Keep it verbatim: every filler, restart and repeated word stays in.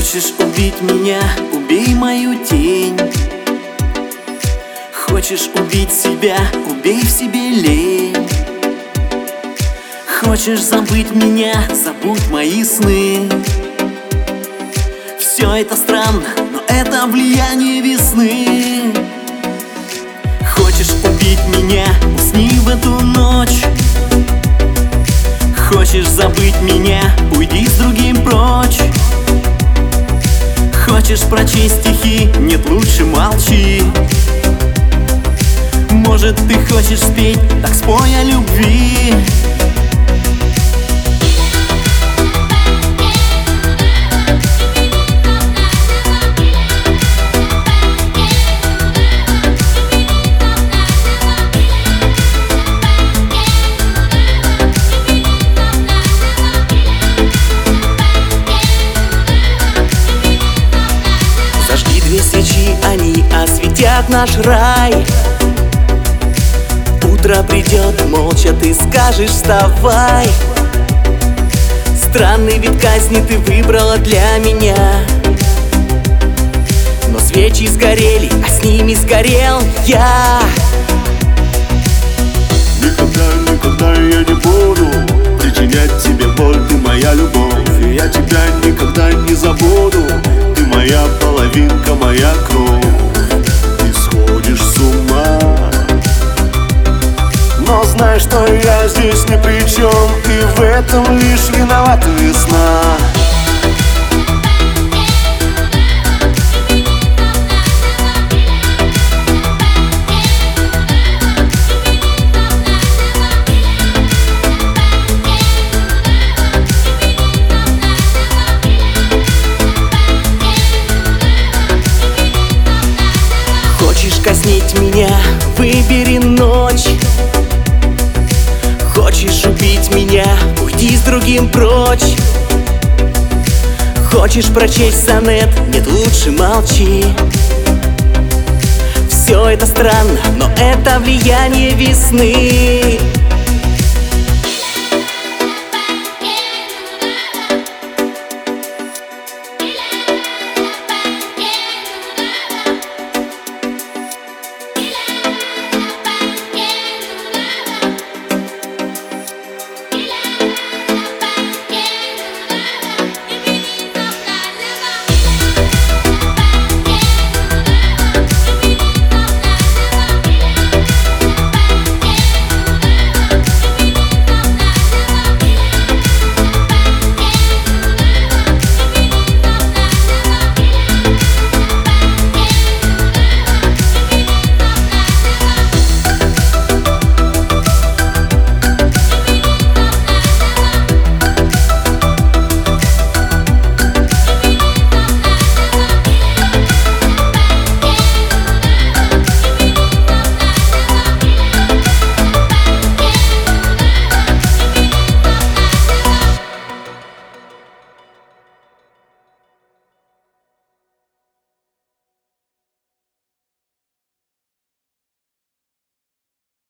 Хочешь убить меня, убей мою тень. Хочешь убить себя, убей в себе лень. Хочешь забыть меня, забудь мои сны. Все это странно, но это влияние весны. Хочешь убить меня, усни в эту ночь. Хочешь забыть меня, уйди с другим прочь. Хочешь прочесть стихи, нет, лучше молчи. Может, ты хочешь спеть, так спой о любви. Две свечи, они осветят наш рай. Утро придет, молча ты скажешь вставай. Странный вид казни ты выбрала для меня. Но свечи сгорели, а с ними сгорел я. Никогда, никогда я не буду причинять тебе боль, ты моя любовь. Я тебя никогда не забуду. Ты моя половинка, моя кровь. Ты сходишь с ума, но знай, что я здесь ни при чем, и в этом лишь виновата весна. Хочешь казнить меня, выбери ночь. Хочешь убить меня, уйди с другим прочь. Хочешь прочесть сонет, нет, лучше молчи. Все это странно, но это влияние весны.